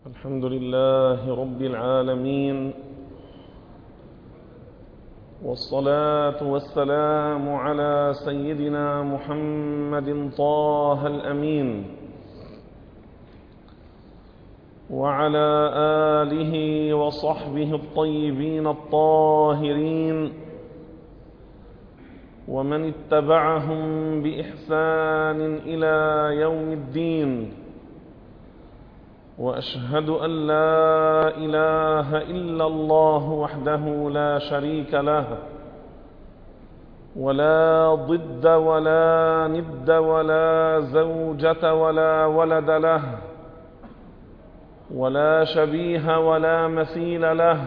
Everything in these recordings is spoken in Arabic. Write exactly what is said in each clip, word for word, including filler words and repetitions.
الحمد لله رب العالمين، والصلاة والسلام على سيدنا محمد طه الأمين وعلى آله وصحبه الطيبين الطاهرين ومن اتبعهم بإحسان إلى يوم الدين. وأشهد أن لا إله إلا الله وحده لا شريك له، ولا ضد ولا ند ولا زوجة ولا ولد له، ولا شبيه ولا مثيل له،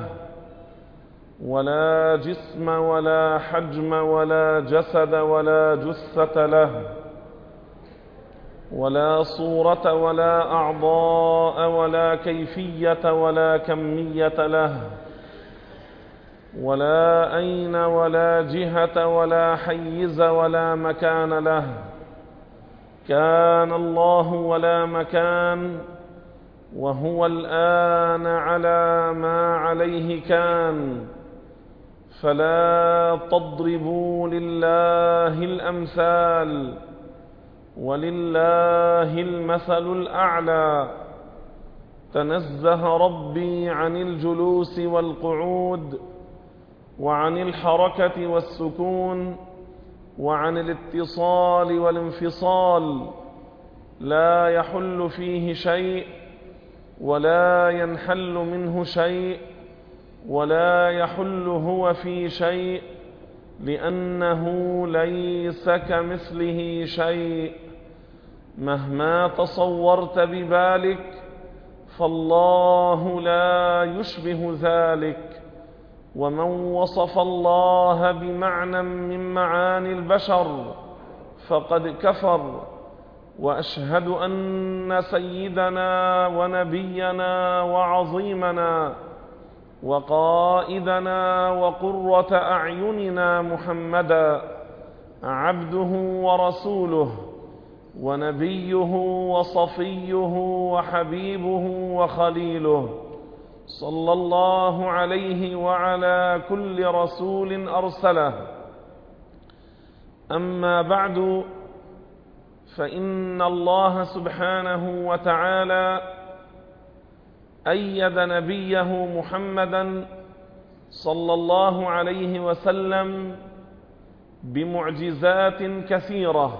ولا جسم ولا حجم ولا جسد ولا جثة له، ولا صورة ولا أعضاء ولا كيفية ولا كمية له، ولا أين ولا جهة ولا حيز ولا مكان له. كان الله ولا مكان، وهو الآن على ما عليه كان. فلا تضربوا لله الأمثال، ولله المثل الأعلى. تنزه ربي عن الجلوس والقعود، وعن الحركة والسكون، وعن الاتصال والانفصال. لا يحل فيه شيء، ولا ينحل منه شيء، ولا يحل هو في شيء، لأنه ليس كمثله شيء. مهما تصورت ببالك فالله لا يشبه ذلك. ومن وصف الله بمعنى من معاني البشر فقد كفر. وأشهد أن سيدنا ونبينا وعظيمنا وقائدنا وقرة أعيننا محمدا عبده ورسوله، ونبيه وصفيه وحبيبه وخليله، صلى الله عليه وعلى كل رسول أرسله. أما بعد، فإن الله سبحانه وتعالى أيد نبيه محمدا صلى الله عليه وسلم بمعجزات كثيرة،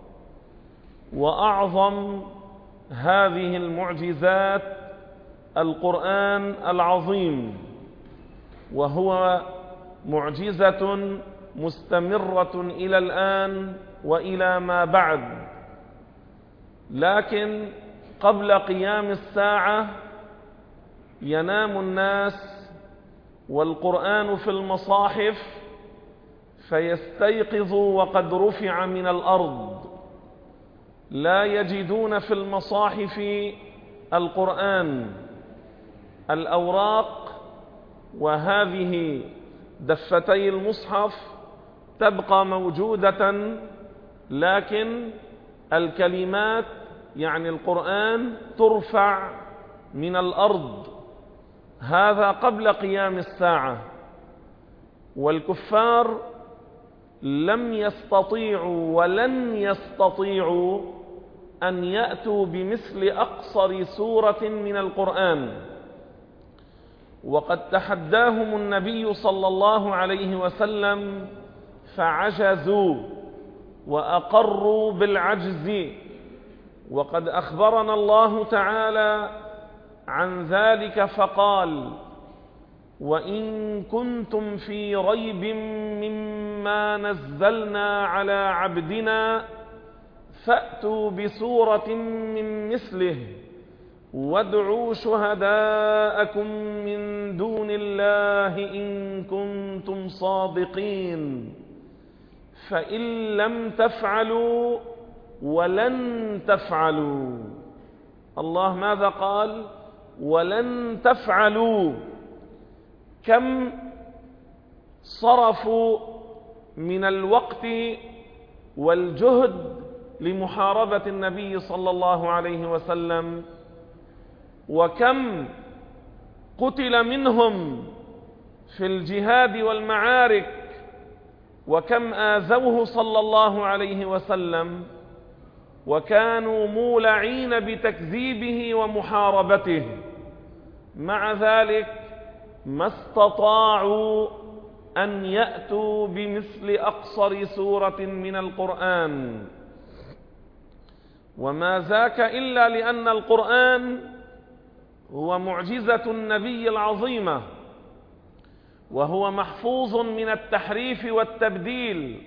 وأعظم هذه المعجزات القرآن العظيم، وهو معجزة مستمرة إلى الآن وإلى ما بعد. لكن قبل قيام الساعة ينام الناس والقرآن في المصاحف، فيستيقظوا وقد رفع من الأرض. لا يجدون في المصاحف القرآن. الأوراق وهذه دفتي المصحف تبقى موجودة، لكن الكلمات يعني القرآن ترفع من الأرض. هذا قبل قيام الساعة. والكفار لم يستطيعوا ولن يستطيعوا أن يأتوا بمثل أقصر سورة من القرآن. وقد تحداهم النبي صلى الله عليه وسلم فعجزوا وأقروا بالعجز. وقد أخبرنا الله تعالى عن ذلك فقال: وإن كنتم في ريب مما نزلنا على عبدنا فأتوا بسورة من مثله وادعوا شهداءكم من دون الله إن كنتم صادقين. فإن لم تفعلوا ولن تفعلوا. الله ماذا قال؟ ولن تفعلوا. كم صرفوا من الوقت والجهد لمحاربة النبي صلى الله عليه وسلم، وكم قتل منهم في الجهاد والمعارك، وكم آذوه صلى الله عليه وسلم، وكانوا مولعين بتكذيبه ومحاربته. مع ذلك ما استطاعوا أن يأتوا بمثل أقصر سورة من القرآن، وما ذاك إلا لأن القرآن هو معجزة النبي العظيمة، وهو محفوظ من التحريف والتبديل،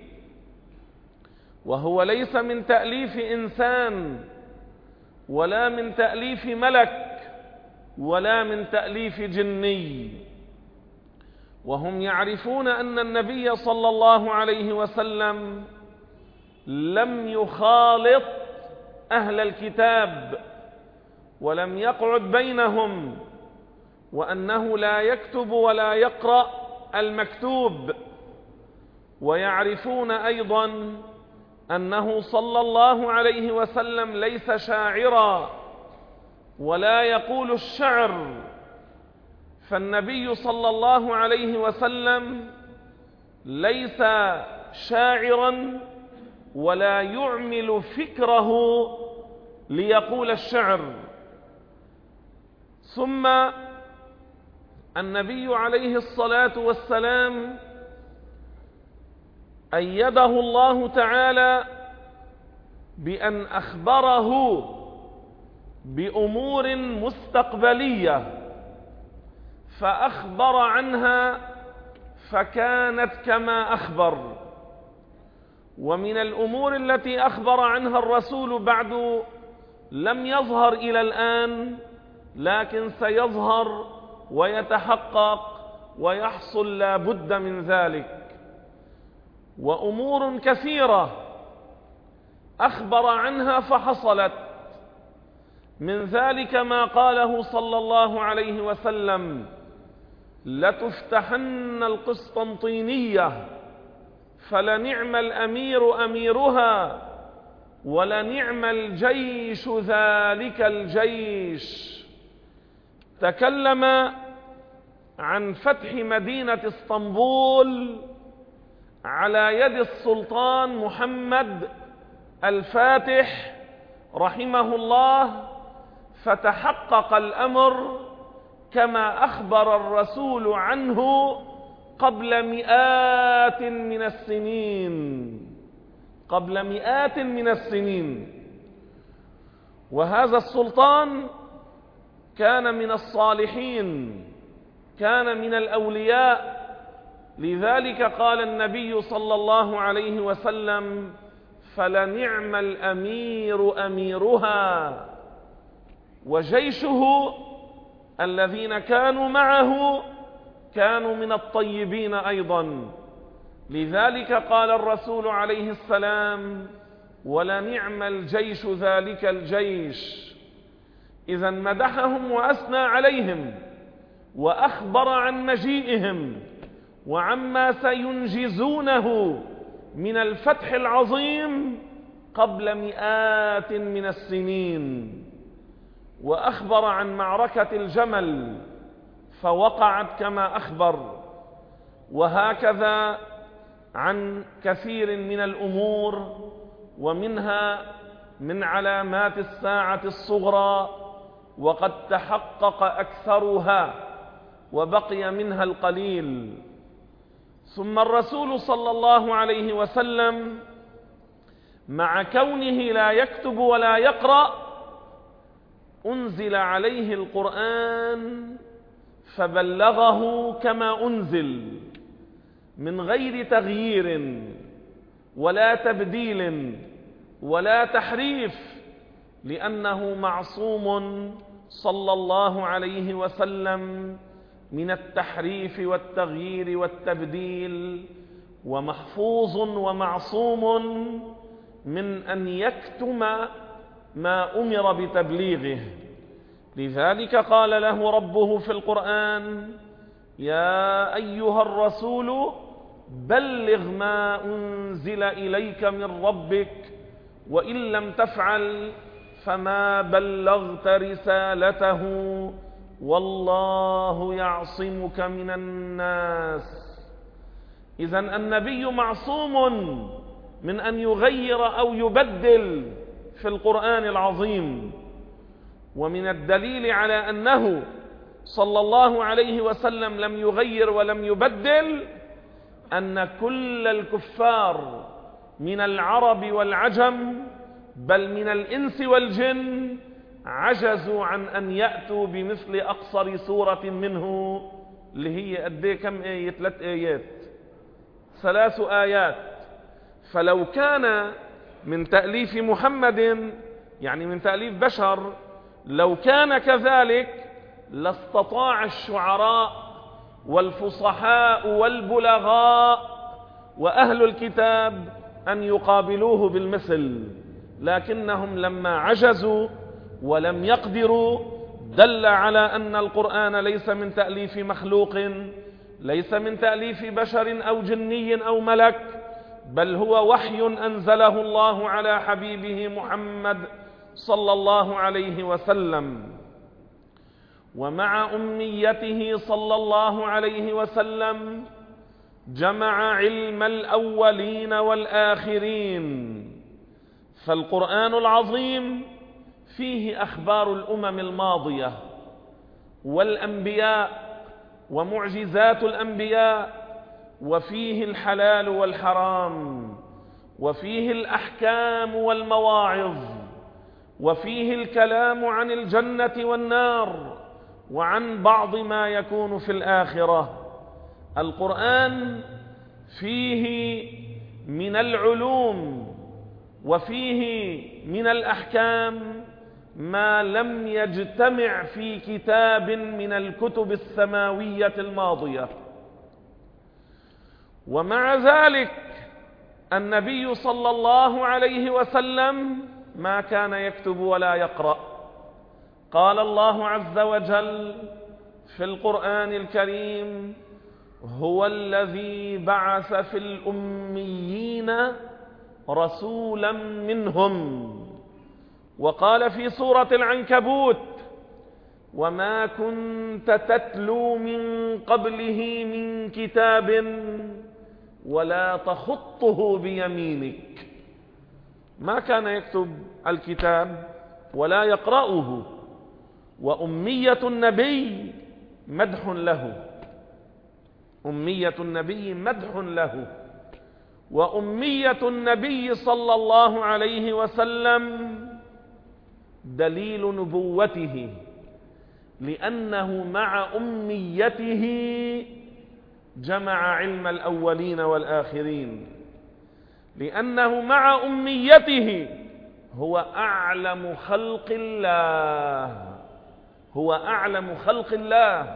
وهو ليس من تأليف إنسان ولا من تأليف ملك ولا من تأليف جني. وهم يعرفون أن النبي صلى الله عليه وسلم لم يخالط أهل الكتاب ولم يقعد بينهم، وأنه لا يكتب ولا يقرأ المكتوب. ويعرفون أيضا أنه صلى الله عليه وسلم ليس شاعرا ولا يقول الشعر، فالنبي صلى الله عليه وسلم ليس شاعرا ولا يعمل فكره ليقول الشعر. ثم النبي عليه الصلاة والسلام أيده الله تعالى بأن أخبره بأمور مستقبلية، فأخبر عنها فكانت كما أخبر. ومن الأمور التي أخبر عنها الرسول بعد لم يظهر إلى الآن، لكن سيظهر ويتحقق ويحصل لا بد من ذلك. وأمور كثيرة أخبر عنها فحصلت، من ذلك ما قاله صلى الله عليه وسلم: لتفتحن القسطنطينية فلنعم الأمير أميرها ولنعم الجيش ذلك الجيش. تكلم عن فتح مدينة اسطنبول على يد السلطان محمد الفاتح رحمه الله، فتحقق الأمر كما أخبر الرسول عنه قبل مئات من السنين قبل مئات من السنين. وهذا السلطان كان من الصالحين، كان من الأولياء، لذلك قال النبي صلى الله عليه وسلم: فلنعم الأمير أميرها. وجيشه الذين كانوا معه كانوا من الطيبين أيضا، لذلك قال الرسول عليه السلام: ولنعم الجيش ذلك الجيش. إذا مدحهم وأثنى عليهم وأخبر عن مجيئهم وعما سينجزونه من الفتح العظيم قبل مئات من السنين. وأخبر عن معركة الجمل فوقعت كما أخبر، وهكذا عن كثير من الأمور، ومنها من علامات الساعة الصغرى وقد تحقق أكثرها وبقي منها القليل. ثم الرسول صلى الله عليه وسلم مع كونه لا يكتب ولا يقرأ أنزل عليه القرآن فبلغه كما أنزل من غير تغيير ولا تبديل ولا تحريف، لأنه معصوم صلى الله عليه وسلم من التحريف والتغيير والتبديل، ومحفوظ ومعصوم من أن يكتم ما أمر بتبليغه. لذلك قال له ربه في القرآن: يا أيها الرسول بلغ ما أنزل إليك من ربك وإن لم تفعل فما بلغت رسالته والله يعصمك من الناس. إذن النبي معصوم من أن يغير أو يبدل في القرآن العظيم. ومن الدليل على أنه صلى الله عليه وسلم لم يغير ولم يبدل أن كل الكفار من العرب والعجم بل من الإنس والجن عجزوا عن أن يأتوا بمثل أقصر سورة منه، اللي هي قد كم آية؟ ثلاث آيات، ثلاث آيات. فلو كان من تأليف محمد، يعني من تأليف بشر، لو كان كذلك لاستطاع الشعراء والفصحاء والبلغاء وأهل الكتاب أن يقابلوه بالمثل، لكنهم لما عجزوا ولم يقدروا دل على أن القرآن ليس من تأليف مخلوق، ليس من تأليف بشر أو جني أو ملك، بل هو وحي أنزله الله على حبيبه محمد صلى الله عليه وسلم. ومع أميته صلى الله عليه وسلم جمع علم الأولين والآخرين. فالقرآن العظيم فيه أخبار الأمم الماضية والأنبياء ومعجزات الأنبياء، وفيه الحلال والحرام، وفيه الأحكام والمواعظ، وفيه الكلام عن الجنة والنار وعن بعض ما يكون في الآخرة. القرآن فيه من العلوم وفيه من الأحكام ما لم يجتمع في كتاب من الكتب السماوية الماضية. ومع ذلك النبي صلى الله عليه وسلم ما كان يكتب ولا يقرأ. قال الله عز وجل في القرآن الكريم: هو الذي بعث في الأميين رسولا منهم. وقال في سورة العنكبوت: وما كنت تتلو من قبله من كتاب ولا تخطه بيمينك. ما كان يكتب الكتاب ولا يقرأه. وأمية النبي مدح له، أمية النبي مدح له. وأمية النبي صلى الله عليه وسلم دليل نبوته، لأنه مع أميته جمع علم الأولين والآخرين، لأنه مع أميته هو أعلم خلق الله، هو أعلم خلق الله.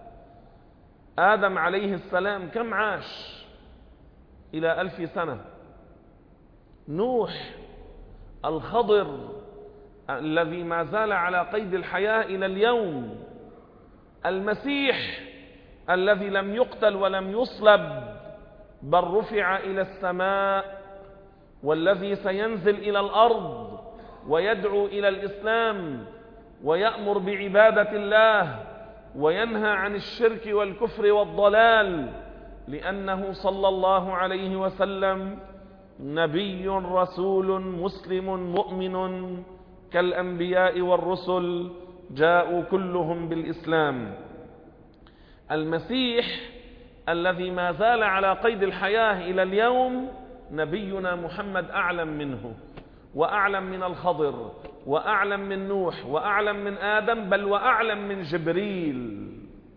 آدم عليه السلام كم عاش؟ إلى ألف سنة. نوح، الخضر الذي ما زال على قيد الحياة إلى اليوم، المسيح الذي لم يقتل ولم يصلب بل رفع إلى السماء، والذي سينزل إلى الأرض ويدعو إلى الإسلام ويأمر بعبادة الله وينهى عن الشرك والكفر والضلال، لأنه صلى الله عليه وسلم نبي رسول مسلم مؤمن كالأنبياء والرسل، جاءوا كلهم بالإسلام. المسيح الذي ما زال على قيد الحياة إلى اليوم، نبينا محمد أعلم منه، وأعلم من الخضر، وأعلم من نوح، وأعلم من آدم، بل وأعلم من جبريل.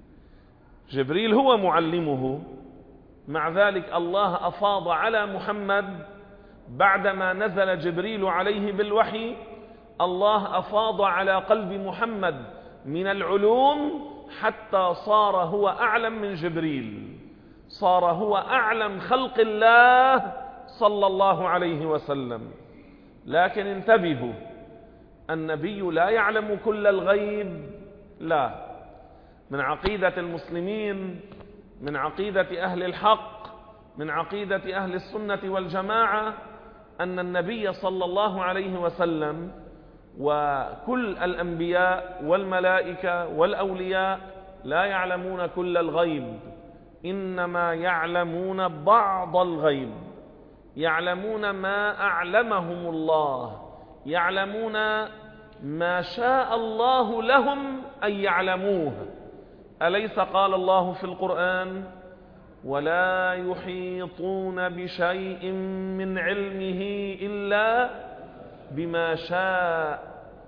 جبريل هو معلمه. مع ذلك الله أفاض على محمد بعدما نزل جبريل عليه بالوحي، الله أفاض على قلب محمد من العلوم حتى صار هو أعلم من جبريل، صار هو أعلم خلق الله صلى الله عليه وسلم. لكن انتبهوا، النبي لا يعلم كل الغيب، لا. من عقيدة المسلمين، من عقيدة أهل الحق، من عقيدة أهل السنة والجماعة، أن النبي صلى الله عليه وسلم وكل الأنبياء والملائكة والأولياء لا يعلمون كل الغيب، إنما يعلمون بعض الغيب، يعلمون ما أعلمهم الله، يعلمون ما شاء الله لهم أن يعلموه. أليس قال الله في القرآن: ولا يحيطون بشيء من علمه إلا بما شاء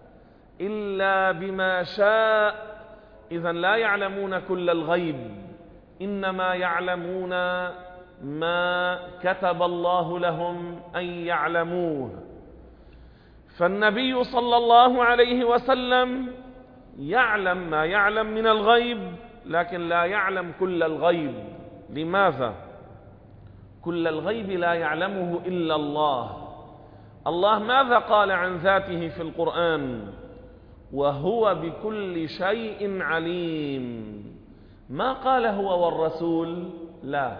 إلا بما شاء. إذن لا يعلمون كل الغيب، إنما يعلمون ما كتب الله لهم أن يعلموه. فالنبي صلى الله عليه وسلم يعلم ما يعلم من الغيب، لكن لا يعلم كل الغيب. لماذا؟ كل الغيب لا يعلمه إلا الله. الله ماذا قال عن ذاته في القرآن؟ وهو بكل شيء عليم. ما قال هو والرسول، لا،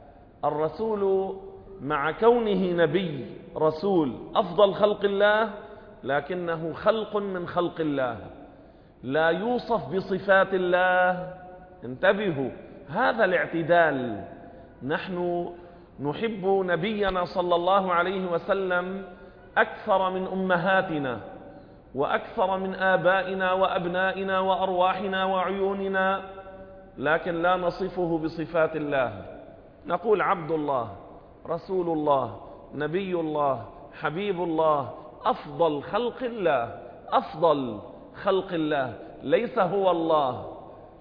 الرسول مع كونه نبي رسول أفضل خلق الله، لكنه خلق من خلق الله، لا يوصف بصفات الله. انتبهوا، هذا الاعتدال. نحن نحب نبينا صلى الله عليه وسلم أكثر من أمهاتنا، وأكثر من آبائنا وأبنائنا وأرواحنا وعيوننا، لكن لا نصفه بصفات الله. نقول عبد الله، رسول الله، نبي الله، حبيب الله، أفضل خلق الله، أفضل خلق الله. ليس هو الله،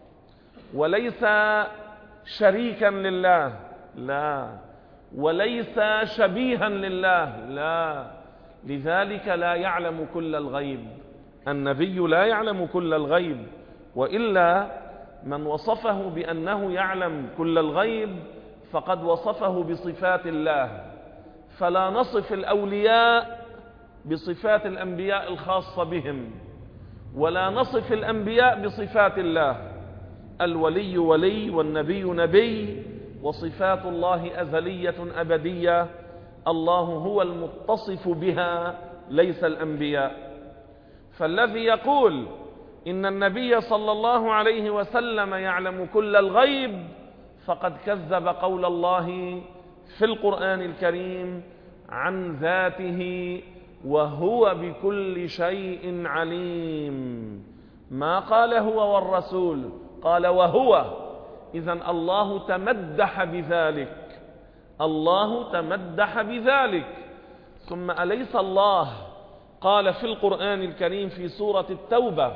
وليس شريكا لله، لا، وليس شبيها لله، لا. لذلك لا يعلم كل الغيب. النبي لا يعلم كل الغيب، وإلا من وصفه بأنه يعلم كل الغيب فقد وصفه بصفات الله. فلا نصف الأولياء بصفات الأنبياء الخاصة بهم، ولا نصف الأنبياء بصفات الله. الولي ولي والنبي نبي، وصفات الله أزلية أبدية، الله هو المتصف بها ليس الأنبياء. فالذي يقول إن النبي صلى الله عليه وسلم يعلم كل الغيب فقد كذب قول الله في القرآن الكريم عن ذاته: وهو بكل شيء عليم. ما قال هو والرسول، قال وهو. إذن الله تمدح بذلك، الله تمدح بذلك. ثم أليس الله قال في القرآن الكريم في سورة التوبة: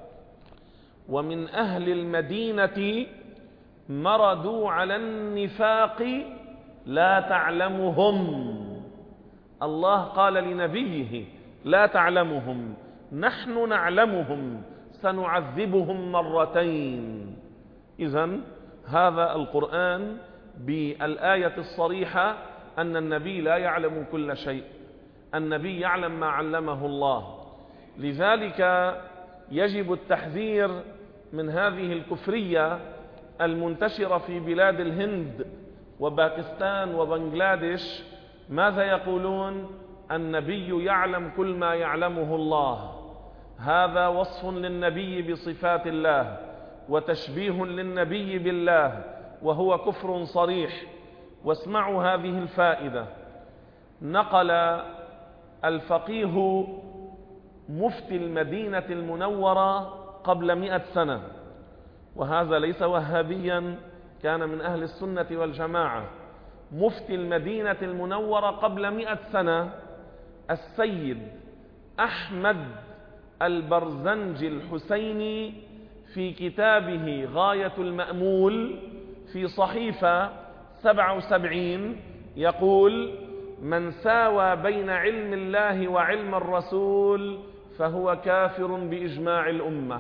ومن أهل المدينة مردوا على النفاق لا تعلمهم. الله قال لنبيه: لا تعلمهم، نحن نعلمهم، سنعذبهم مرتين. إذن هذا القرآن بالآية الصريحة أن النبي لا يعلم كل شيء، النبي يعلم ما علمه الله. لذلك يجب التحذير من هذه الكفرية المنتشرة في بلاد الهند وباكستان وبنغلاديش. ماذا يقولون؟ النبي يعلم كل ما يعلمه الله. هذا وصف للنبي بصفات الله وتشبيه للنبي بالله، وهو كفر صريح. واسمعوا هذه الفائدة: نقل الفقيه مفتي المدينة المنورة قبل مئة سنة، وهذا ليس وهابيا، كان من أهل السنة والجماعة. مفتي المدينة المنورة قبل مئة سنة السيد أحمد البرزنجي الحسيني في كتابه غاية المأمول في صحيفة سبعة وسبعين يقول: من ساوى بين علم الله وعلم الرسول فهو كافر بإجماع الأمة،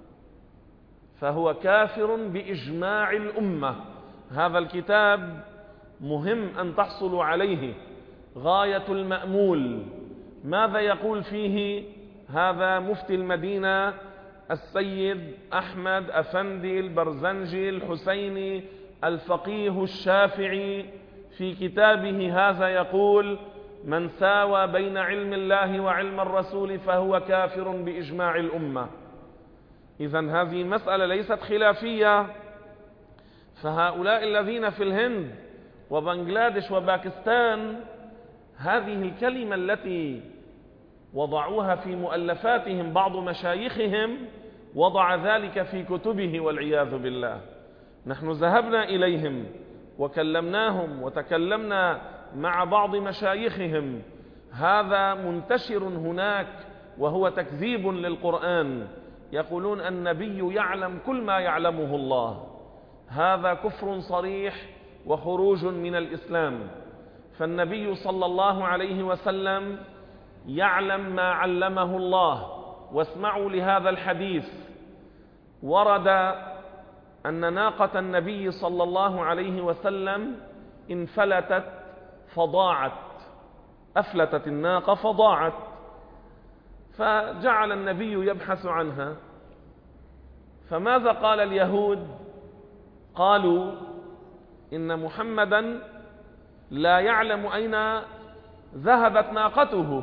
فهو كافر بإجماع الأمة. هذا الكتاب مهم أن تحصلوا عليه، غاية المأمول. ماذا يقول فيه هذا مفتي المدينة السيد أحمد أفندي البرزنجي الحسيني الفقيه الشافعي في كتابه هذا؟ يقول: من ساوى بين علم الله وعلم الرسول فهو كافر بإجماع الأمة. إذن هذه مسألة ليست خلافية. فهؤلاء الذين في الهند وبنغلاديش وباكستان، هذه الكلمة التي وضعوها في مؤلفاتهم بعض مشايخهم وضع ذلك في كتبه والعياذ بالله. نحن ذهبنا إليهم وكلمناهم وتكلمنا مع بعض مشايخهم. هذا منتشر هناك وهو تكذيب للقرآن. يقولون النبي يعلم كل ما يعلمه الله. هذا كفر صريح وخروج من الإسلام. فالنبي صلى الله عليه وسلم يعلم ما علمه الله. واسمعوا لهذا الحديث. ورد أن ناقة النبي صلى الله عليه وسلم انفلتت فضاعت، أفلتت الناقة فضاعت، فجعل النبي يبحث عنها. فماذا قال اليهود؟ قالوا إن محمدا لا يعلم أين ذهبت ناقته.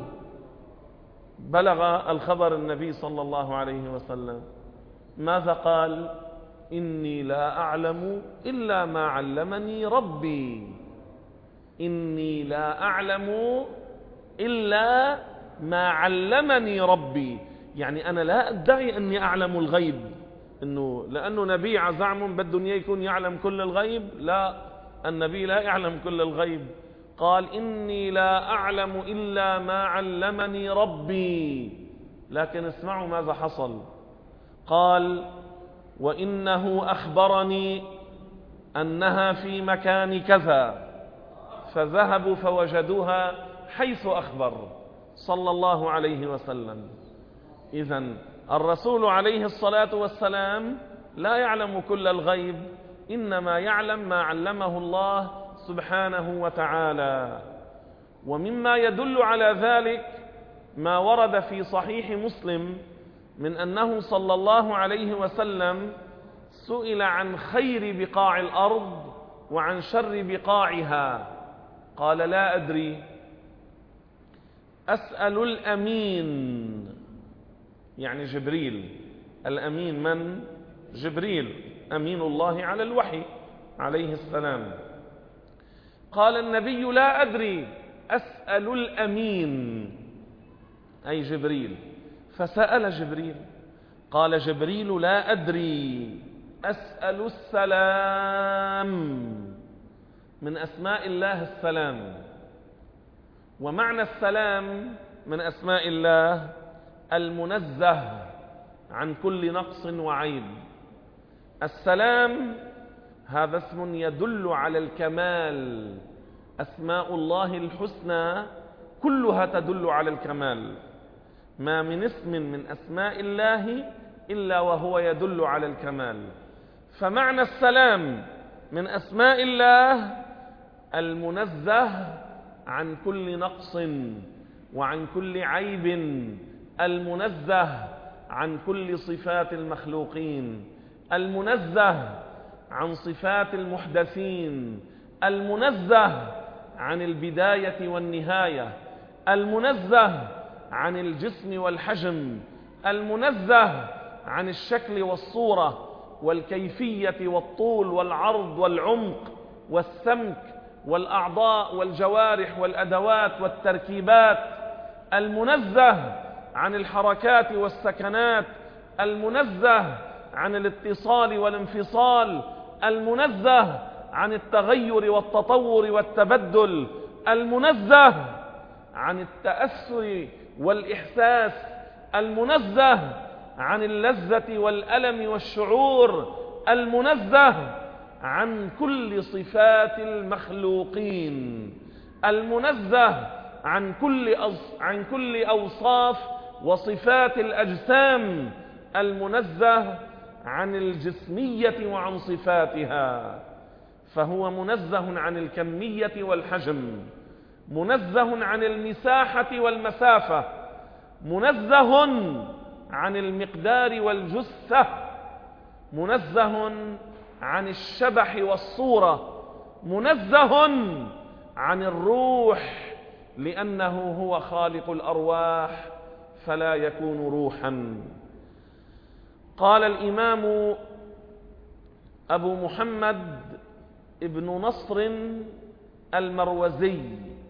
بلغ الخبر النبي صلى الله عليه وسلم. ماذا قال؟ إني لا أعلم إلا ما علمني ربي. إني لا أعلم إلا ما علمني ربي. يعني أنا لا أدعي أني أعلم الغيب، إنه لأنه نبي عزعم بدهم يكون يعلم كل الغيب. لا، النبي لا يعلم كل الغيب. قال إني لا أعلم إلا ما علمني ربي. لكن اسمعوا ماذا حصل. قال وإنه أخبرني أنها في مكان كذا، فذهبوا فوجدوها حيث أخبر صلى الله عليه وسلم. إذن الرسول عليه الصلاة والسلام لا يعلم كل الغيب، إنما يعلم ما علمه الله سبحانه وتعالى. ومما يدل على ذلك ما ورد في صحيح مسلم من أنه صلى الله عليه وسلم سئل عن خير بقاع الأرض وعن شر بقاعها. قال لا أدري، أسأل الأمين، يعني جبريل. الأمين من؟ جبريل، أمين الله على الوحي عليه السلام. قال النبي لا أدري، أسأل الأمين أي جبريل. فسأل جبريل، قال جبريل لا أدري، أسأل السلام. من أسماء الله السلام. ومعنى السلام من أسماء الله المنزه عن كل نقص وعيب. السلام هذا اسم يدل على الكمال. أسماء الله الحسنى كلها تدل على الكمال. ما من اسم من أسماء الله إلا وهو يدل على الكمال. فمعنى السلام من أسماء الله المنزه عن كل نقص وعن كل عيب، المنزه عن كل صفات المخلوقين، المنزه عن صفات المحدثين، المنزه عن البداية والنهاية، المنزه عن الجسم والحجم، المنزه عن الشكل والصورة والكيفية والطول والعرض والعمق والسمك والأعضاء والجوارح والأدوات والتركيبات، المنزه عن الحركات والسكنات، المنزه عن الاتصال والانفصال، المنزه عن التغير والتطور والتبدل، المنزه عن التأثر والإحساس، المنزه عن اللذة والألم والشعور، المنزه عن كل صفات المخلوقين، المنزه عن كل أص... عن كل أوصاف وصفات الأجسام، المنزه عن الجسمية وعن صفاتها. فهو منزه عن الكمية والحجم، منزه عن المساحة والمسافة، منزه عن المقدار والجثة، منزه عن الشبح والصورة، منزه عن الروح لأنه هو خالق الأرواح فلا يكون روحا. قال الإمام أبو محمد ابن نصر المروزي،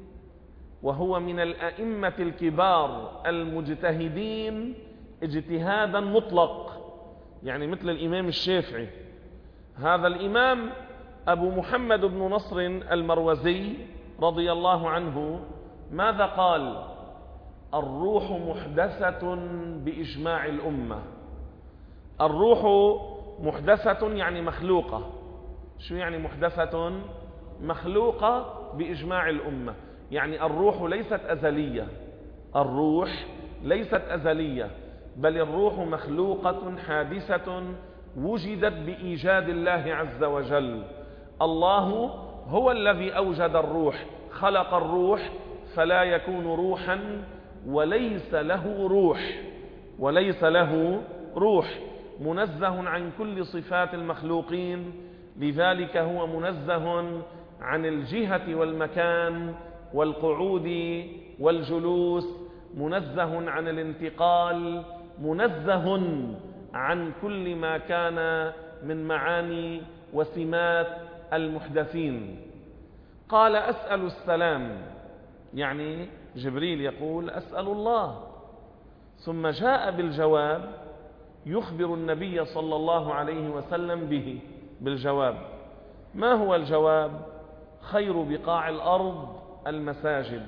وهو من الأئمة الكبار المجتهدين اجتهادا مطلق، يعني مثل الإمام الشافعي. هذا الإمام أبو محمد بن نصر المروزي رضي الله عنه ماذا قال؟ الروح محدثة بإجماع الأمة. الروح محدثة يعني مخلوقة. شو يعني محدثة؟ مخلوقة بإجماع الأمة، يعني الروح ليست أزلية. الروح ليست أزلية، بل الروح مخلوقة حادثة وجدت بإيجاد الله عز وجل. الله هو الذي أوجد الروح، خلق الروح فلا يكون روحا وليس له روح، وليس له روح، منزه عن كل صفات المخلوقين، لذلك هو منزه عن الجهة والمكان والقعود والجلوس، منزه عن الانتقال، منزه عن كل ما كان من معاني وسمات المحدثين. قال أسأل السلام، يعني جبريل يقول أسأل الله، ثم جاء بالجواب يخبر النبي صلى الله عليه وسلم به بالجواب. ما هو الجواب؟ خير بقاع الأرض المساجد،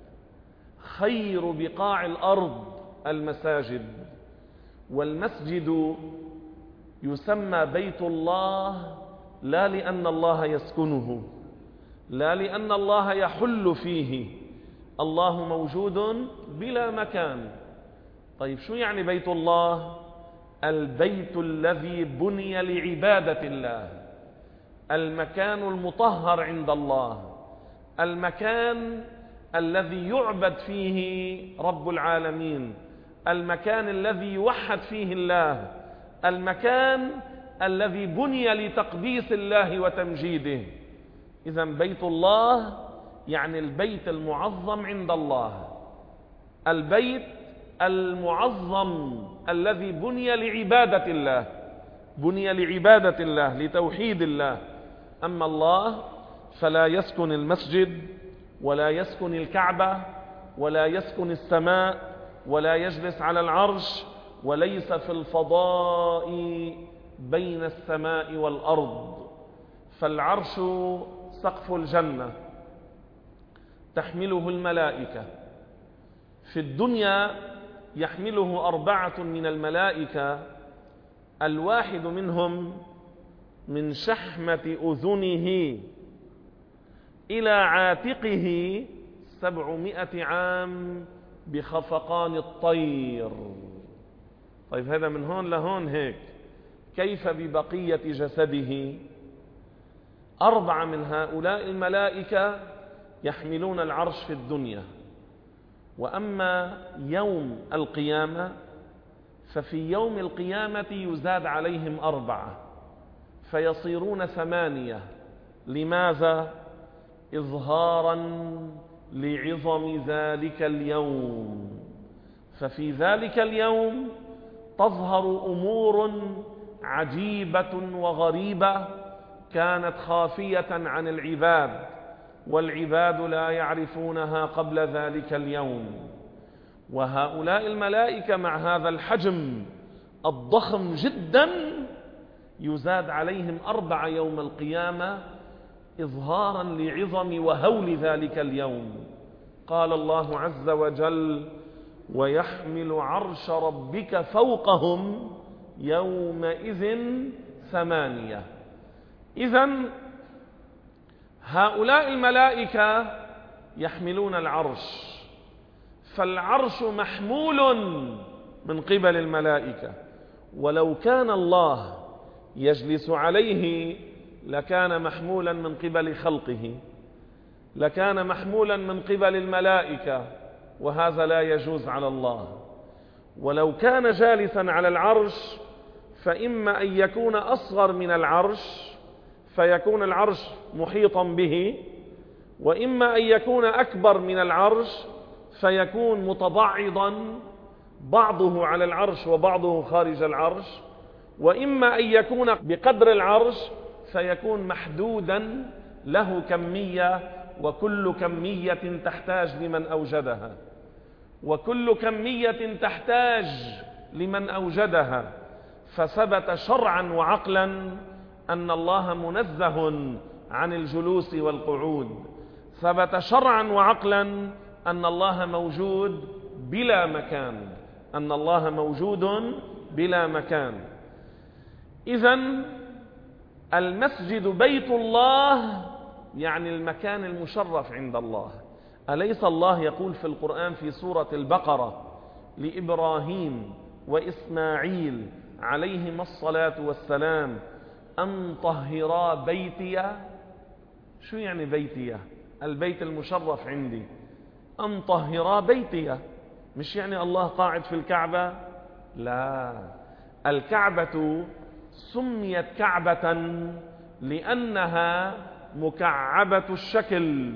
خير بقاع الأرض المساجد، والمسجد يسمى بيت الله لا لأن الله يسكنه، لا لأن الله يحل فيه، الله موجود بلا مكان. طيب شو يعني بيت الله؟ البيت الذي بني لعبادة الله، المكان المطهر عند الله، المكان الذي يعبد فيه رب العالمين، المكان الذي يوحد فيه الله، المكان الذي بني لتقديس الله وتمجيده. إذن بيت الله يعني البيت المعظم عند الله، البيت المعظم الذي بني لعبادة الله، بني لعبادة الله لتوحيد الله. أما الله فلا يسكن المسجد ولا يسكن الكعبة ولا يسكن السماء ولا يجلس على العرش، وليس في الفضاء بين السماء والأرض. فالعرش سقف الجنة تحمله الملائكة. في الدنيا يحمله أربعة من الملائكة، الواحد منهم من شحمة أذنه إلى عاتقه سبعمائة عام بخفقان الطير. طيب هذا من هون لهون هيك، كيف ببقية جسده؟ أربعة من هؤلاء الملائكة يحملون العرش في الدنيا، وأما يوم القيامة ففي يوم القيامة يزاد عليهم أربعة فيصيرون ثمانية. لماذا؟ إظهارا لعظم ذلك اليوم. ففي ذلك اليوم تظهر أمور عجيبة وغريبة كانت خافية عن العباد، والعباد لا يعرفونها قبل ذلك اليوم. وهؤلاء الملائكة مع هذا الحجم الضخم جدا يزاد عليهم أربعة يوم القيامة إظهارا لعظم وهول ذلك اليوم. قال الله عز وجل: ويحمل عرش ربك فوقهم يومئذ ثمانية. إذن هؤلاء الملائكة يحملون العرش، فالعرش محمول من قبل الملائكة، ولو كان الله يجلس عليه لكان محمولا من قبل خلقه، لكان محمولا من قبل الملائكة، وهذا لا يجوز على الله. ولو كان جالسا على العرش فإما أن يكون أصغر من العرش فيكون العرش محيطا به، وإما أن يكون أكبر من العرش فيكون متبعضا بعضه على العرش وبعضه خارج العرش، وإما أن يكون بقدر العرش فيكون محدودا له كمية، وكل كمية تحتاج لمن أوجدها، وكل كمية تحتاج لمن أوجدها. فثبت شرعا وعقلا أن الله منزه عن الجلوس والقعود، ثبت شرعا وعقلا أن الله موجود بلا مكان، أن الله موجود بلا مكان. إذن المسجد بيت الله يعني المكان المشرف عند الله. أليس الله يقول في القرآن في سورة البقرة لإبراهيم وإسماعيل عليهما الصلاة والسلام أن طهرا بيتي؟ شو يعني بيتي؟ البيت المشرف عندي. أن طهرا بيتي مش يعني الله قاعد في الكعبة، لا، الكعبة سميت كعبة لأنها مكعبة الشكل،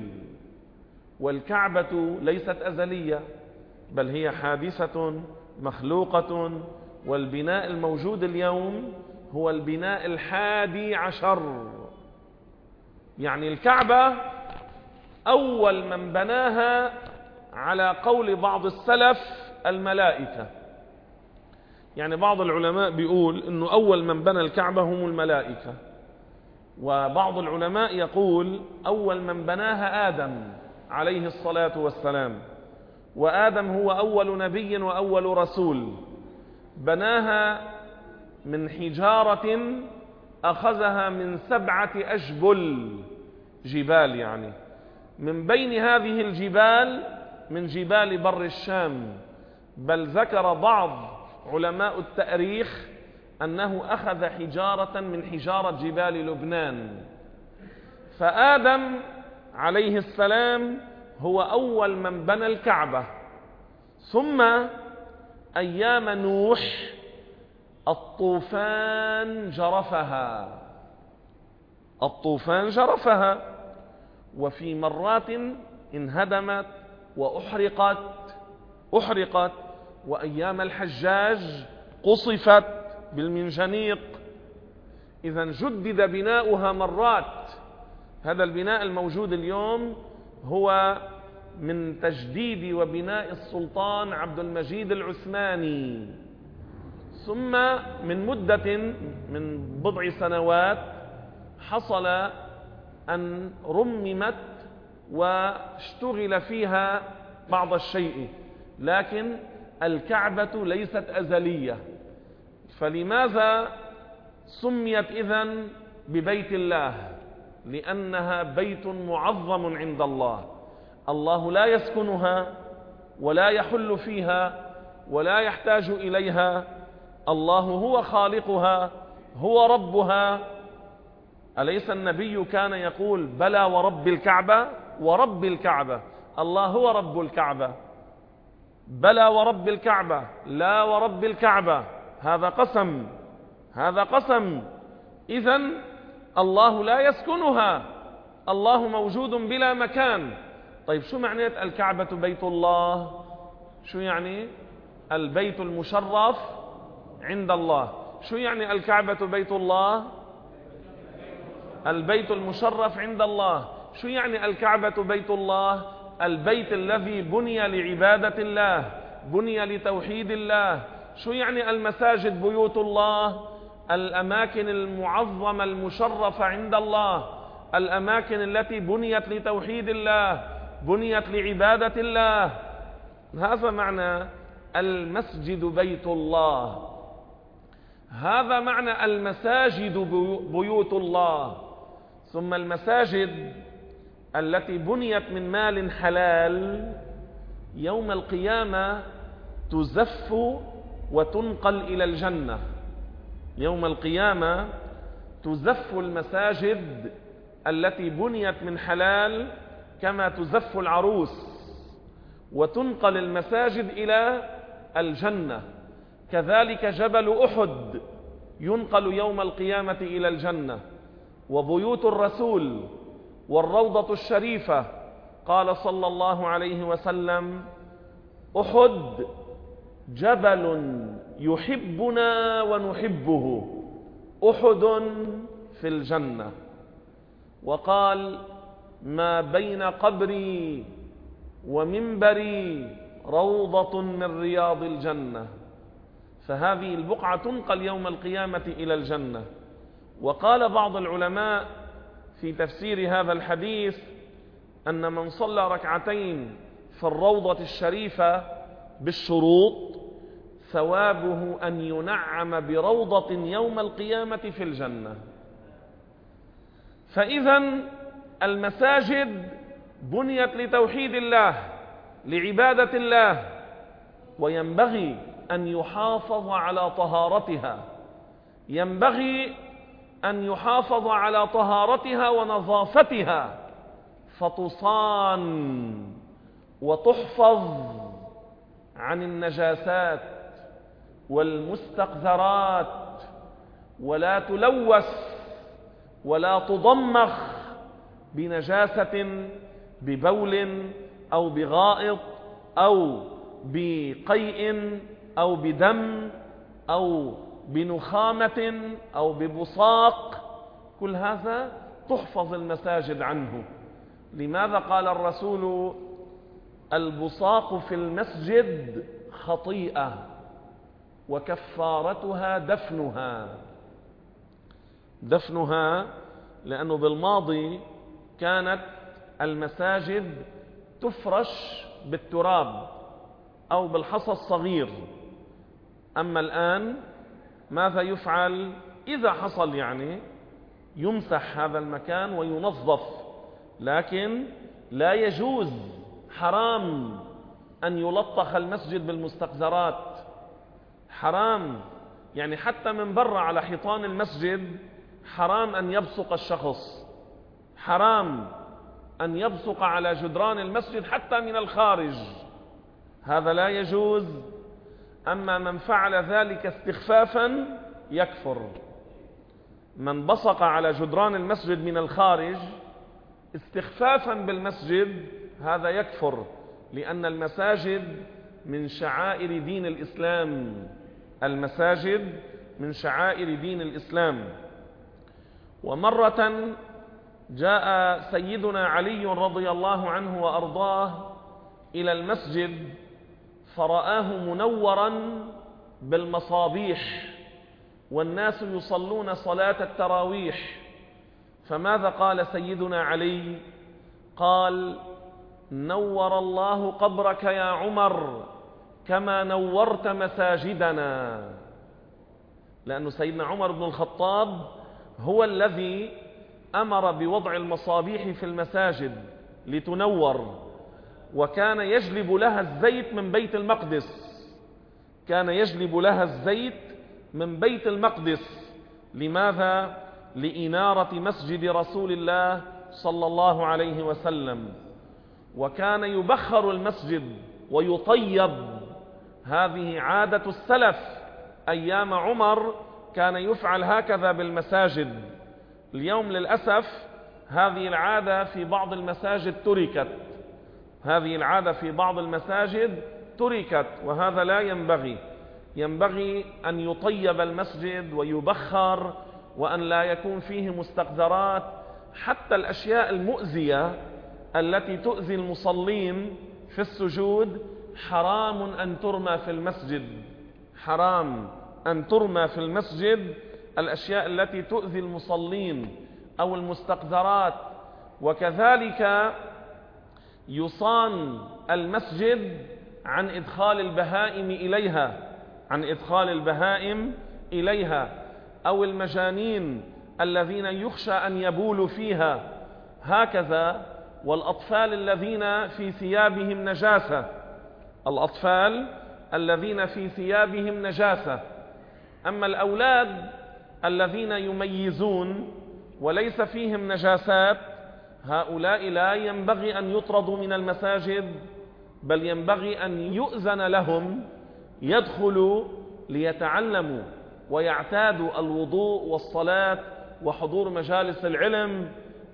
والكعبة ليست أزلية بل هي حادثة مخلوقة، والبناء الموجود اليوم هو البناء الحادي عشر. يعني الكعبة أول من بناها على قول بعض السلف الملائكة. يعني بعض العلماء بيقول إنه أول من بنى الكعبة هم الملائكة، وبعض العلماء يقول أول من بناها آدم عليه الصلاة والسلام، وآدم هو أول نبي وأول رسول. بناها من حجارة أخذها من سبعة أشبل جبال، يعني من بين هذه الجبال من جبال بر الشام. بل ذكر بعض علماء التاريخ أنه أخذ حجارة من حجارة جبال لبنان. فآدم عليه السلام هو أول من بنى الكعبة. ثم أيام نوح الطوفان جرفها، الطوفان جرفها، وفي مرات انهدمت وأحرقت أحرقت وأيام الحجاج قصفت بالمنجنيق. إذن جدد بناؤها مرات. هذا البناء الموجود اليوم هو من تجديد وبناء السلطان عبد المجيد العثماني. ثم من مدة من بضع سنوات حصل أن رممت واشتغل فيها بعض الشيء، لكن الكعبة ليست أزلية. فلماذا سميت إذن ببيت الله؟ لأنها بيت معظم عند الله. الله لا يسكنها ولا يحل فيها ولا يحتاج إليها. الله هو خالقها، هو ربها. أليس النبي كان يقول بلى ورب الكعبة؟ ورب الكعبة. الله هو رب الكعبة. بلى ورب الكعبة، لا ورب الكعبة. هذا قسم، هذا قسم. إذن الله لا يسكنها، الله موجود بلا مكان. طيب شو معنى الكعبة بيت الله؟ شو يعني البيت المشرف عند الله؟ شو يعني الكعبة بيت الله؟ البيت المشرف عند الله. شو يعني الكعبة بيت الله؟ البيت الذي بني لعبادة الله، بني لتوحيد الله. شو يعني المساجد بيوت الله؟ الأماكن المعظمة المشرفة عند الله، الأماكن التي بنيت لتوحيد الله، بنيت لعبادة الله. هذا معنى المسجد بيت الله. هذا معنى المساجد بيوت الله. ثم المساجد التي بنيت من مال حلال يوم القيامة تزف وتنقل إلى الجنة. يوم القيامة تزف المساجد التي بنيت من حلال كما تزف العروس، وتنقل المساجد إلى الجنة. كذلك جبل أحد ينقل يوم القيامة إلى الجنة، وبيوت الرسول والروضة الشريفة. قال صلى الله عليه وسلم: أحد جبل يحبنا ونحبه، أحد في الجنة. وقال: ما بين قبري ومنبري روضة من رياض الجنة. فهذه البقعة تنقل يوم القيامة إلى الجنة. وقال بعض العلماء في تفسير هذا الحديث أن من صلى ركعتين في الروضة الشريفة بالشروط ثوابه أن ينعم بروضة يوم القيامة في الجنة. فإذا المساجد بنيت لتوحيد الله، لعبادة الله، وينبغي أن يحافظ على طهارتها، ينبغي أن يحافظ على طهارتها ونظافتها، فتصان وتحفظ عن النجاسات والمستقذرات، ولا تلوث ولا تضمخ بنجاسة، ببول أو بغائط أو بقيء أو بدم أو بنخامة أو ببصاق. كل هذا تحفظ المساجد عنه. لماذا قال الرسول: البصاق في المسجد خطيئة وكفارتها دفنها؟ دفنها لأنه بالماضي كانت المساجد تفرش بالتراب أو بالحصى الصغير. أما الآن ماذا يفعل؟ إذا حصل يعني يمسح هذا المكان وينظف، لكن لا يجوز، حرام أن يلطخ المسجد بالمستقذرات، حرام. يعني حتى من برا على حيطان المسجد حرام أن يبصق الشخص، حرام أن يبصق على جدران المسجد حتى من الخارج، هذا لا يجوز. أما من فعل ذلك استخفافا يكفر. من بصق على جدران المسجد من الخارج استخفافا بالمسجد هذا يكفر، لأن المساجد من شعائر دين الإسلام، المساجد من شعائر دين الإسلام. ومرة جاء سيدنا علي رضي الله عنه وأرضاه إلى المسجد فرآه منورا بالمصابيح والناس يصلون صلاة التراويح. فماذا قال سيدنا علي؟ قال: نور الله قبرك يا عمر كما نورت مساجدنا. لأن سيدنا عمر بن الخطاب هو الذي أمر بوضع المصابيح في المساجد لتنور، وكان يجلب لها الزيت من بيت المقدس، كان يجلب لها الزيت من بيت المقدس. لماذا؟ لإنارة مسجد رسول الله صلى الله عليه وسلم. وكان يبخر المسجد ويطيب، هذه عادة السلف أيام عمر، كان يفعل هكذا بالمساجد. اليوم للأسف هذه العادة في بعض المساجد تركت، هذه العادة في بعض المساجد تركت، وهذا لا ينبغي. ينبغي أن يطيب المسجد ويبخر، وأن لا يكون فيه مستقذرات. حتى الأشياء المؤذية التي تؤذي المصلين في السجود حرام أن ترمى في المسجد، حرام أن ترمى في المسجد الأشياء التي تؤذي المصلين أو المستقذرات. وكذلك يصان المسجد عن إدخال البهائم إليها، عن إدخال البهائم إليها أو المجانين الذين يخشى أن يبولوا فيها، هكذا. والأطفال الذين في ثيابهم نجاسة، الأطفال الذين في ثيابهم نجاسة. أما الأولاد الذين يميزون وليس فيهم نجاسات، هؤلاء لا ينبغي أن يطردوا من المساجد، بل ينبغي أن يؤذن لهم يدخلوا ليتعلموا ويعتادوا الوضوء والصلاة وحضور مجالس العلم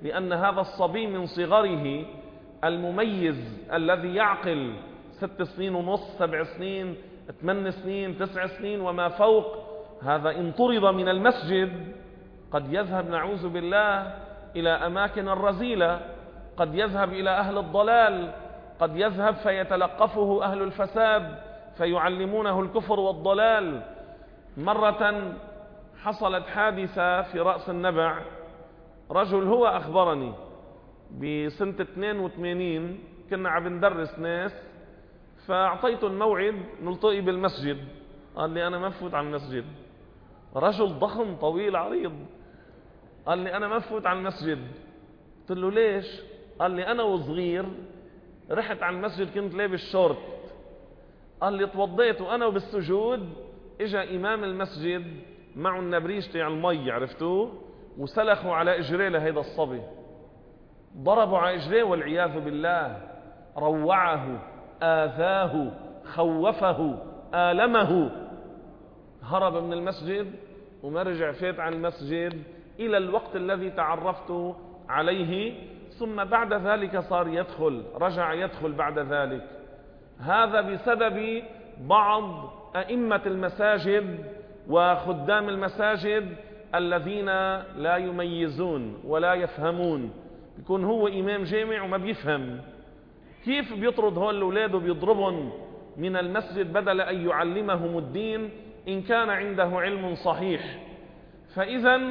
لأن هذا الصبي من صغره المميز الذي يعقل ست سنين ونص، سبع سنين، ثمان سنين، تسع سنين وما فوق، هذا إن طرد من المسجد قد يذهب نعوذ بالله إلى أماكن الرذيلة، قد يذهب إلى أهل الضلال، قد يذهب فيتلقفه أهل الفساد فيعلمونه الكفر والضلال. مرة حصلت حادثة في رأس النبع، رجل هو أخبرني بسنة اثنين وثمانين كنا عم ندرس ناس، فأعطيته الموعد نلتقي بالمسجد، قال لي أنا ما بفوت على المسجد. رجل ضخم طويل عريض، قال لي أنا ما بفوت على المسجد. قلت له ليش؟ قال لي أنا وصغير رحت على المسجد كنت لابس شورت، قال لي توضيت وأنا وبالسجود إجا إمام المسجد معه النبريج تاع المي عرفتوه، وسلخوا على إجريه لهيدا الصبي، ضربوا على إجريه والعياذ بالله، روعه، آذاه، خوفه، آلمه. هرب من المسجد وما رجع فات عن المسجد إلى الوقت الذي تعرفت عليه، ثم بعد ذلك صار يدخل، رجع يدخل بعد ذلك. هذا بسبب بعض أئمة المساجد وخدام المساجد الذين لا يميزون ولا يفهمون. يكون هو إمام جامع وما بيفهم كيف بيطرد هول الأولاد وبيضربهم من المسجد بدل أن يعلمهم الدين إن كان عنده علم صحيح. فإذا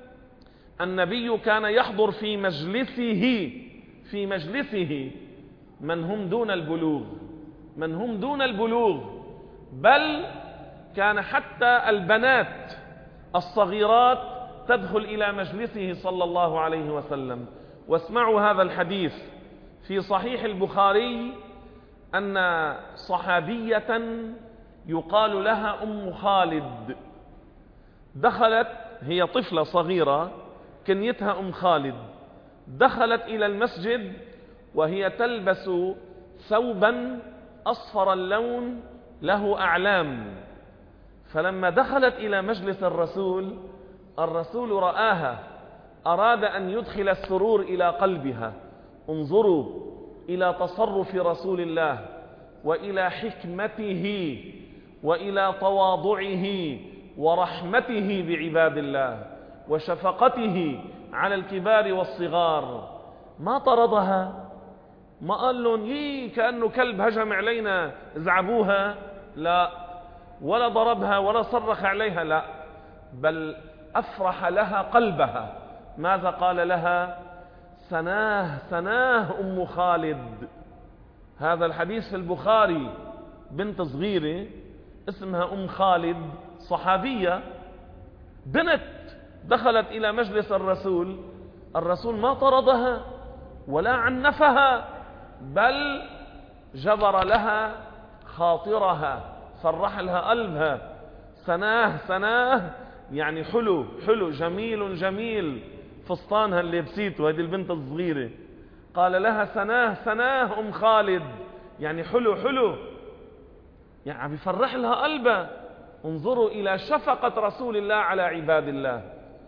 النبي كان يحضر في مجلسه في مجلسه من هم دون البلوغ، من هم دون البلوغ، بل كان حتى البنات الصغيرات تدخل إلى مجلسه صلى الله عليه وسلم. واسمعوا هذا الحديث في صحيح البخاري أن صحابية يقال لها أم خالد دخلت، هي طفلة صغيرة كنيتها أم خالد، دخلت إلى المسجد وهي تلبس ثوبا أصفر اللون له أعلام. فلما دخلت إلى مجلس الرسول، الرسول رآها، أراد أن يدخل السرور إلى قلبها. انظروا إلى تصرف رسول الله وإلى حكمته وإلى تواضعه ورحمته بعباد الله وشفقته على الكبار والصغار. ما طردها، ما قال لهم يي كأنه كلب هجم علينا ازعبوها، لا، ولا ضربها ولا صرخ عليها، لا، بل أفرح لها قلبها. ماذا قال لها؟ سناه سناه أم خالد. هذا الحديث في البخاري، بنت صغيرة اسمها أم خالد، صحابية، بنت دخلت إلى مجلس الرسول، الرسول ما طردها ولا عنفها، بل جبر لها خاطرها، فرح لها قلبها. سناه سناه يعني حلو حلو، جميل جميل فستانها اللي لبسيته هذه البنت الصغيرة. قال لها سناه سناه أم خالد، يعني حلو حلو، يعني بيفرح لها قلبها. انظروا إلى شفقة رسول الله على عباد الله.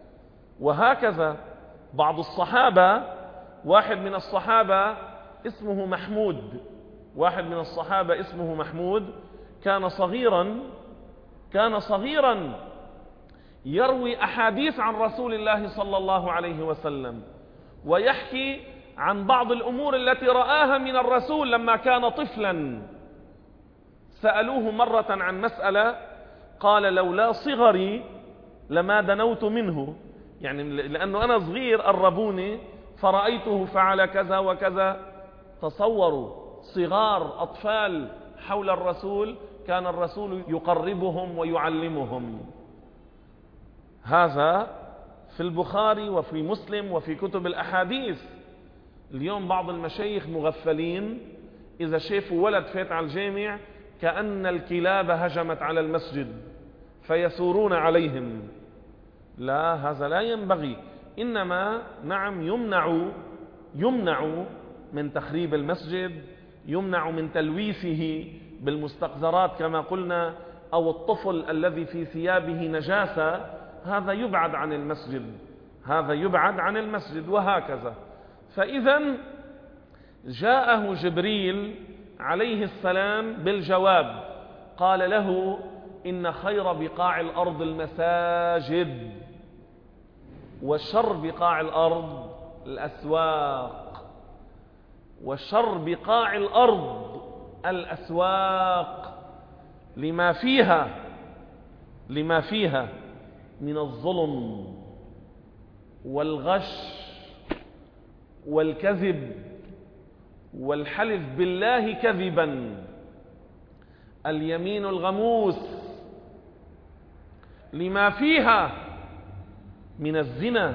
وهكذا بعض الصحابة، واحد من الصحابة اسمه محمود، واحد من الصحابة اسمه محمود، كان صغيرا كان صغيرا يروي أحاديث عن رسول الله صلى الله عليه وسلم، ويحكي عن بعض الأمور التي رآها من الرسول لما كان طفلا. سألوه مرة عن مسألة، قال لولا صغري لما دنوت منه، يعني لأنه أنا صغير قربوني فرأيته فعل كذا وكذا. تصوروا صغار أطفال حول الرسول، كان الرسول يقربهم ويعلمهم. هذا في البخاري وفي مسلم وفي كتب الأحاديث. اليوم بعض المشايخ مغفلين، إذا شافوا ولد فات على الجامع كأن الكلاب هجمت على المسجد فيثورون عليهم. لا، هذا لا ينبغي. إنما نعم يمنع يمنع من تخريب المسجد، يمنع من تلويثه بالمستقذرات كما قلنا، أو الطفل الذي في ثيابه نجاسة، هذا يبعد عن المسجد. هذا يبعد عن المسجد، وهكذا. فإذا جاءه جبريل عليه السلام بالجواب، قال له: إن خير بقاع الأرض المساجد، وشر بقاع الأرض الأسواق، وشر بقاع الأرض الأسواق، لما فيها لما فيها من الظلم والغش والكذب والحلف بالله كذبا، اليمين الغموس، لما فيها من الزنا،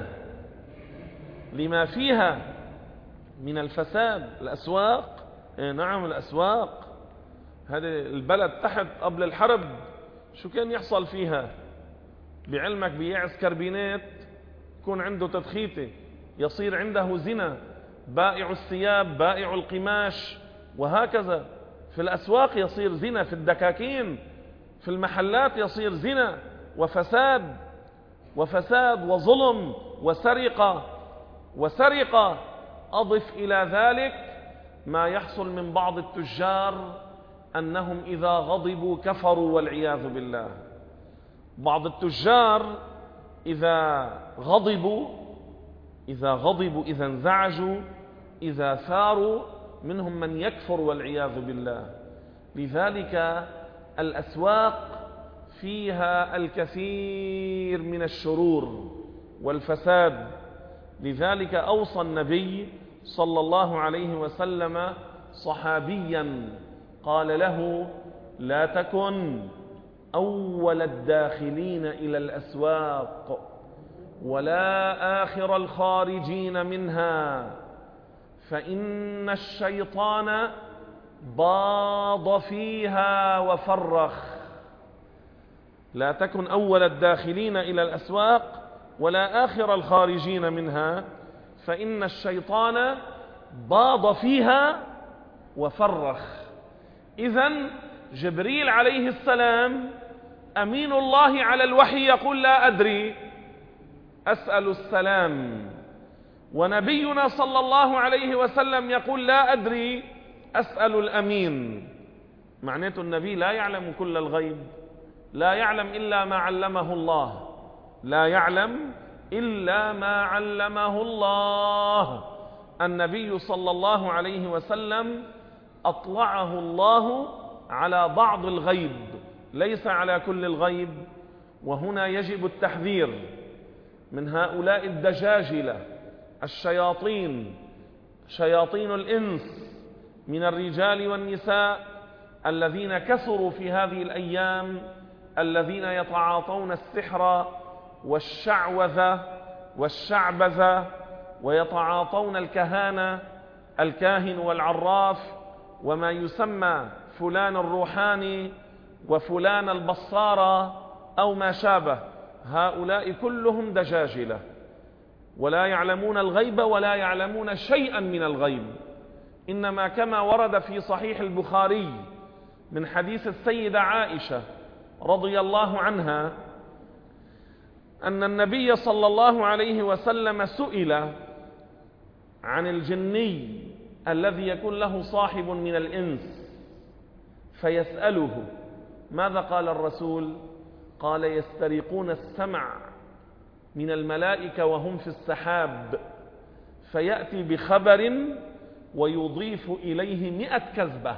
لما فيها من الفساد. الأسواق، إيه نعم الأسواق، هذه البلد تحت قبل الحرب شو كان يحصل فيها؟ بعلمك بيعز كربينات يكون عنده تدخيته، يصير عنده زنا، بائع الثياب، بائع القماش، وهكذا. في الأسواق يصير زنا، في الدكاكين، في المحلات يصير زنا وفساد وفساد وظلم وسرقة وسرقة. أضف إلى ذلك ما يحصل من بعض التجار أنهم إذا غضبوا كفروا والعياذ بالله. بعض التجار إذا غضبوا إذا غضبوا إذا انزعجوا، إذا ثاروا، منهم من يكفر والعياذ بالله. لذلك الأسواق فيها الكثير من الشرور والفساد. لذلك أوصى النبي صلى الله عليه وسلم صحابيا، قال له: لا تكن أول الداخلين إلى الأسواق ولا آخر الخارجين منها، فإن الشيطان باض فيها وفرخ. لا تكن أول الداخلين إلى الأسواق ولا آخر الخارجين منها، فإن الشيطان باض فيها وفرخ. إذن جبريل عليه السلام أمين الله على الوحي يقول: لا أدري، أسأل السلام. ونبينا صلى الله عليه وسلم يقول: لا أدري، أسأل الأمين. معناته النبي لا يعلم كل الغيب، لا يعلم إلا ما علمه الله، لا يعلم إلا ما علمه الله. النبي صلى الله عليه وسلم أطلعه الله على بعض الغيب، ليس على كل الغيب. وهنا يجب التحذير من هؤلاء الدجاجلة الشياطين، شياطين الإنس من الرجال والنساء الذين كثروا في هذه الأيام، الذين يتعاطون السحر والشعوذة والشعبذة، ويتعاطون الكهانة، الكاهن والعراف، وما يسمى فلان الروحاني وفلان البصارة أو ما شابه. هؤلاء كلهم دجاجلة، ولا يعلمون الغيب ولا يعلمون شيئا من الغيب. إنما كما ورد في صحيح البخاري من حديث السيدة عائشة رضي الله عنها أن النبي صلى الله عليه وسلم سئل عن الجني الذي يكون له صاحب من الإنس فيسأله: ماذا قال الرسول؟ قال: يسترقون السمع من الملائكة وهم في السحاب، فيأتي بخبر ويضيف إليه مئة كذبة،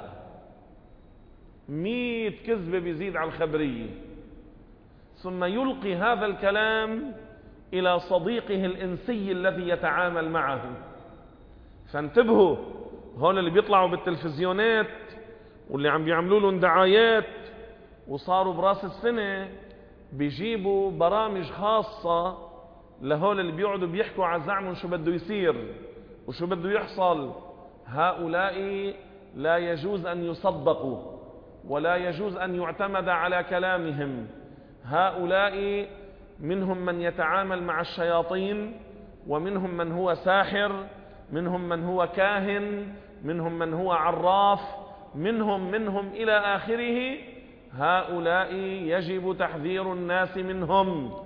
مئة كذبة بيزيد على الخبرية، ثم يلقي هذا الكلام إلى صديقه الإنسي الذي يتعامل معه. فانتبهوا، هول اللي بيطلعوا بالتلفزيونات واللي عم بيعملوا لهم دعايات وصاروا براس السنة بيجيبوا برامج خاصة لهول اللي بيقعدوا بيحكوا على زعمهم شو بده يصير وشو بده يحصل. هؤلاء لا يجوز أن يصدقوا ولا يجوز أن يعتمد على كلامهم. هؤلاء منهم من يتعامل مع الشياطين، ومنهم من هو ساحر، منهم من هو كاهن، منهم من هو عراف، منهم منهم إلى آخره. هؤلاء يجب تحذير الناس منهم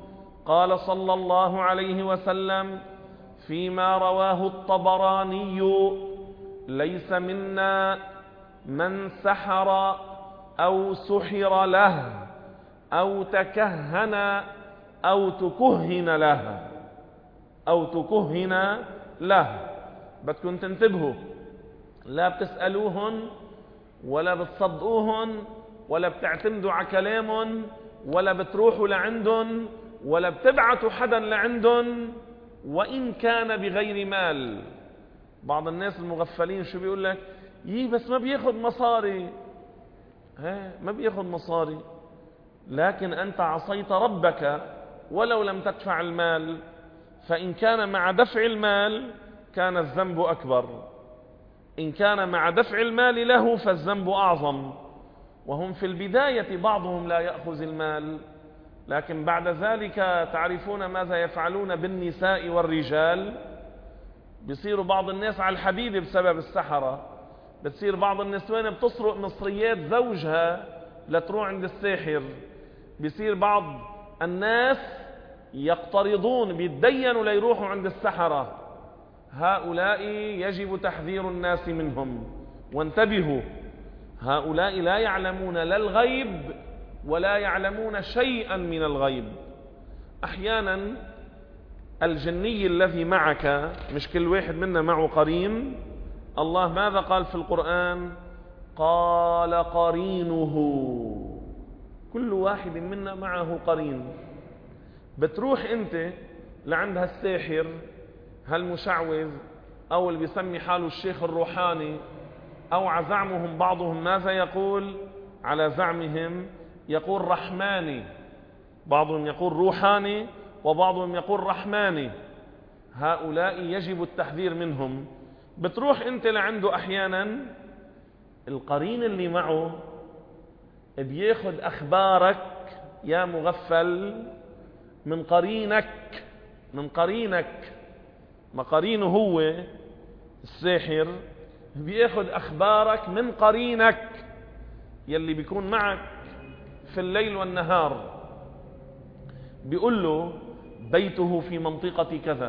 قال صلى الله عليه وسلم فيما رواه الطبراني: ليس منا من سحر أو سحر له أو تكهن أو تكهن له أو تكهن له. بدكم تنتبهوا، لا بتسألوهن ولا بتصدقوهن ولا بتعتمدوا على كلامهم ولا بتروحوا لعندهم ولا بتبعتوا حدا لعندهم وإن كان بغير مال. بعض الناس المغفلين شو بيقول لك؟ يي بس ما بياخد مصاري. ها ما بياخد مصاري، لكن أنت عصيت ربك ولو لم تدفع المال، فإن كان مع دفع المال كان الذنب أكبر، إن كان مع دفع المال له فالذنب أعظم. وهم في البداية بعضهم لا يأخذ المال، لكن بعد ذلك تعرفون ماذا يفعلون بالنساء والرجال؟ بيصير بعض الناس على الحديد بسبب السحرة. بتصير بعض النسوان بتسرق مصريات زوجها لتروح عند الساحر. بيصير بعض الناس يقترضون بيتدينوا ليروحوا عند السحرة. هؤلاء يجب تحذير الناس منهم. وانتبهوا، هؤلاء لا يعلمون لا الغيب ولا يعلمون شيئا من الغيب. أحيانا الجني الذي معك، مش كل واحد منا معه قرين؟ الله ماذا قال في القرآن؟ قال قرينه، كل واحد منا معه قرين. بتروح انت لعند هالساحر هالمشعوذ او اللي بيسمي حاله الشيخ الروحاني، او على زعمهم بعضهم ماذا يقول؟ على زعمهم يقول رحماني، بعضهم يقول روحاني وبعضهم يقول رحماني. هؤلاء يجب التحذير منهم. بتروح انت لعنده احيانا، القرين اللي معه بياخد اخبارك يا مغفل من قرينك، من قرينك. ما قرينه هو الساحر بياخد اخبارك من قرينك يلي بيكون معك في الليل والنهار. بيقول له بيته في منطقة كذا،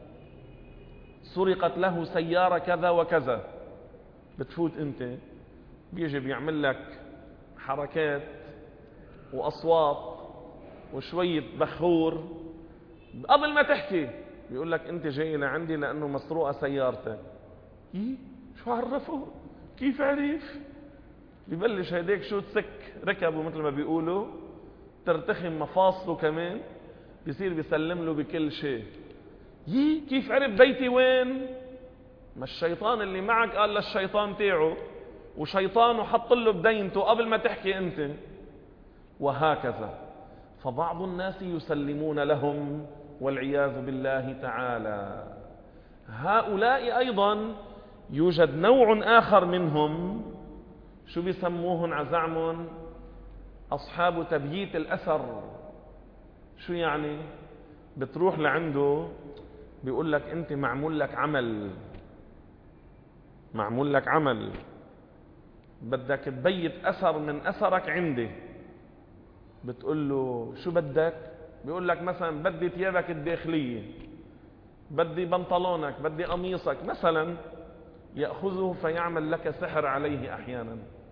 سرقت له سيارة كذا وكذا. بتفوت انت، بيجي بيعمل لك حركات واصوات وشوية بخور. قبل ما تحكي بيقول لك انت جاي لعندي لانه مسروقة سيارتك. ايه شو عرفه؟ كيف عرف؟ ببلش هيديك شو تسك ركبه مثل ما بيقولوا، ترتخم مفاصله كمان، بيصير بيسلم له بكل شيء. يي كيف عرف بيتي وين؟ ما الشيطان اللي معك قال للشيطان تاعه، وشيطانه حط له بدينته قبل ما تحكي انت. وهكذا. فبعض الناس يسلمون لهم والعياذ بالله تعالى. هؤلاء ايضا يوجد نوع اخر منهم، شو بيسموهن على زعمهم؟ اصحاب تبييت الاثر. شو يعني؟ بتروح لعنده بيقول لك انت معمول لك عمل، معمول لك عمل، بدك تبيت اثر من اثرك عندي. بتقول له شو بدك؟ بيقول لك مثلا بدي ثيابك الداخلية، بدي بنطلونك، بدي قميصك مثلا. يأخذه فيعمل لك سحر عليه أحيانا،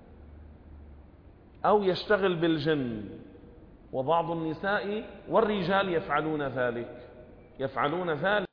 أو يشتغل بالجن. وبعض النساء والرجال يفعلون ذلك، يفعلون ذلك.